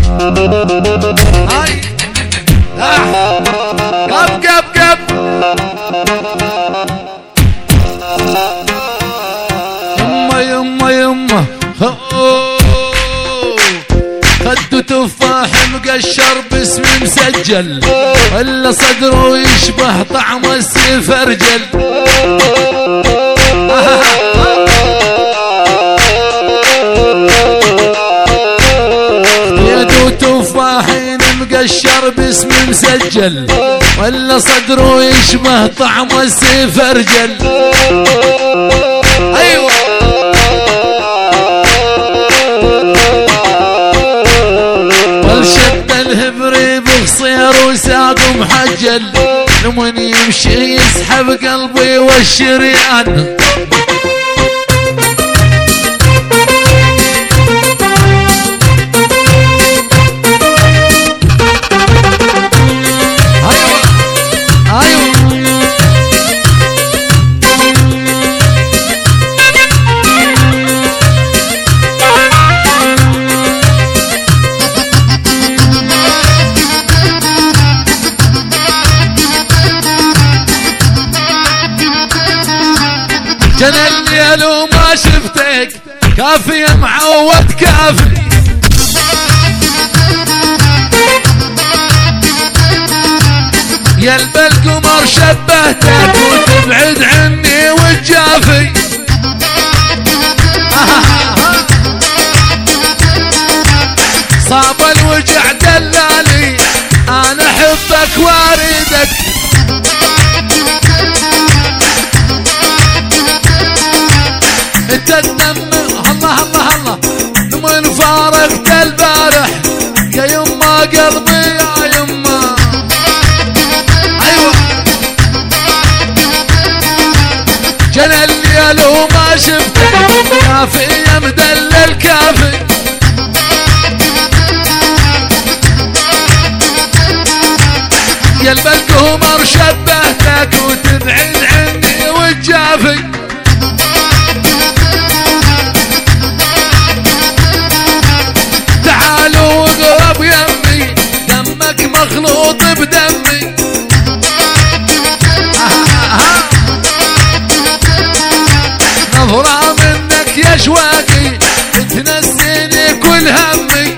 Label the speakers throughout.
Speaker 1: هاي قب قب قب يما يما خدوا تفاح مقشر باسم مسجل ولا صدره يشبه طعم السفرجل يدو تفاحين مقشر باسم مسجل ولا صدره يشبه طعم السفرجل. ايوه والشد الهبري بخصير وساق محجل لمن يمشي يسحب قلبي والشريان. جنى الليل وما شفتك كافي يا معود كافي يا القمر شبهتك وتبعد عني وتجافي. صاب الوجع دلالي انا احبك واردك انت الدم الله الله الله من فارقت البارح يا يما قلبي يا يما. ايوه جنى الليل وما شفتك كافي يا مدلل كافي يا القمر شبهتك وتبعد عني وتجافي. تعالوا اقرب يمي دمك مخلوط بدمي نظرة منك يا شواقي تنسيني كل همي.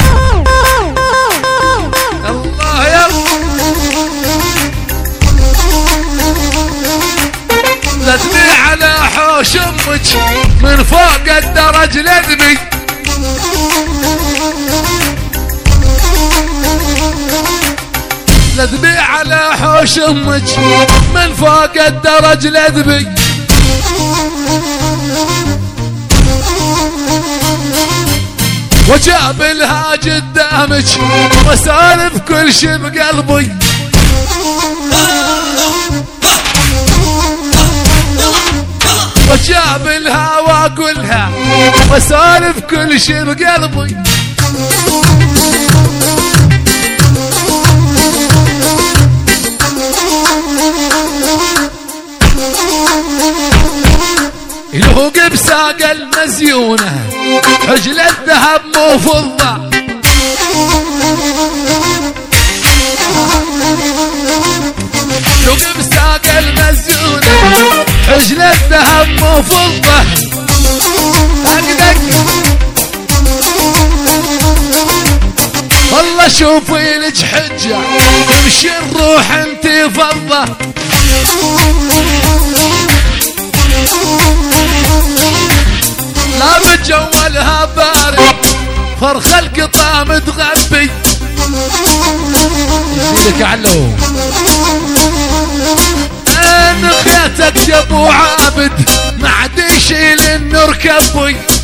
Speaker 1: الله يا لذبي على حوش امك من فوق الدرج لذبي لذبي على حوش امك من فوق الدرج لذبي. وجاب لها قدامك وسالف كل شي بقلبي وجاب لها واقولها وسالف كل شي بقلبي. يلوق بساق المزيونة حجل الذهب مو فضة يلوق بساق المزيونة حجل الذهب مو فضة. أقدك والله شوفي لك حجة تمشي الروح انتي فضة. لا بتجولها بارد فرخ القطا متغبي يزيدك علو ان خيتك يا ابو عابد ما عاد يشيل النور كبي.